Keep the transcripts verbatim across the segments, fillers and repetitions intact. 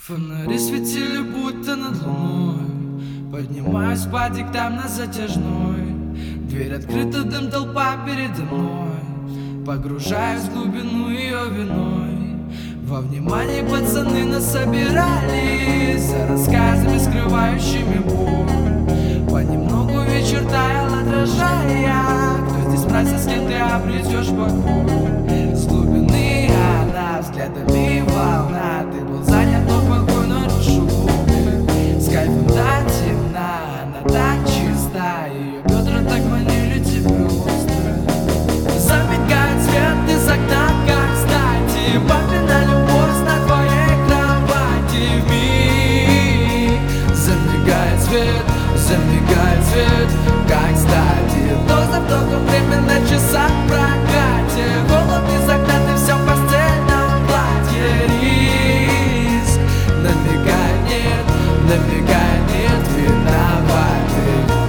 Фонари светили будто над луной. Поднимаюсь по диктам на затяжной. Дверь открыта, дым, толпа передо мной. Погружаюсь в глубину ее виной. Во внимании пацаны нас собирались за рассказами, скрывающими боль. Понемногу вечер таял, отражая, кто здесь мразь, с кем ты обретешь покой. С глубины она взглядами волна. Ты был занят, но покой нарушил глубины. С кайфом до темна, она так чиста. Ее бедра так манили тебе остро. Замигает свет из окна, как кстати. Папина любовь на твоей кровати. Вмиг замигает свет, замигает свет, как кстати. Вдох за вдохом время на часах в прокате. Голод из окна, ты все в постельном платье. Риск намекает, нет, намекает, нет, виноваты.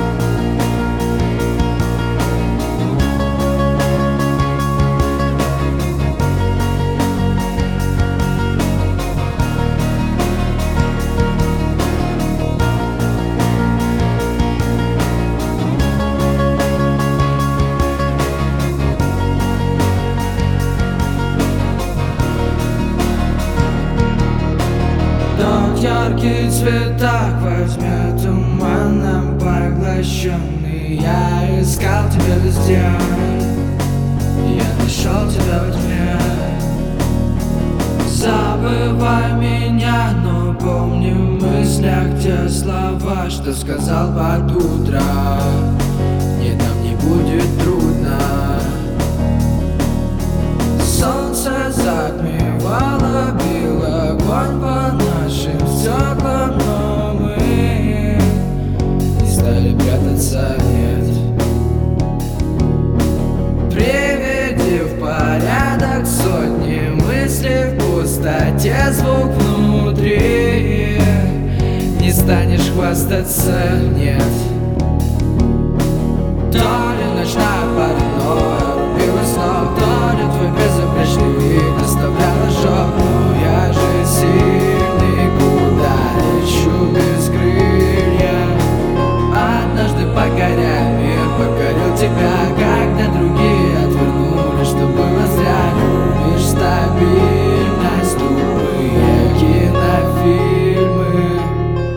Яркий цвет так возьмет туманом поглощенный. Я искал тебя везде, я нашел тебя во тьме. Забывай меня, но помни в мыслях те слова, что сказал под утро. Нет, нам не будет трудно. Солнце затмевало, бил огонь по нашим стеклам, но мы не стали прятаться, нет. Приведи в порядок сотни мыслей в пустоте, звук внутри. Не станешь хвастаться, нет. То ли ночная паранойя рубила с ног, то ли твой безупречный вид оставлял ожог. Но я же сильный, куда лечу без крылья. Однажды покоряя мир, покорил тебя, когда другие отвернули, что было зря. Любишь стабильность, тупые кинофильмы.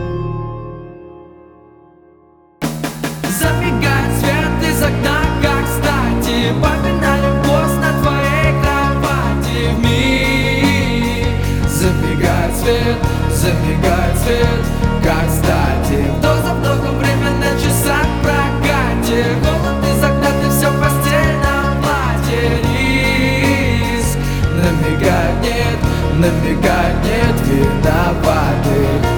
Забегает свет из окна, как кстати. Папина любовь на твоей кровати. Вмиг забегает свет, забегает свет, как кстати. Вдох за вдохом время на часах в прокате. Голод из окна, ты все в постельном платье. Риск намекает, нет, намекает, нет, виноваты.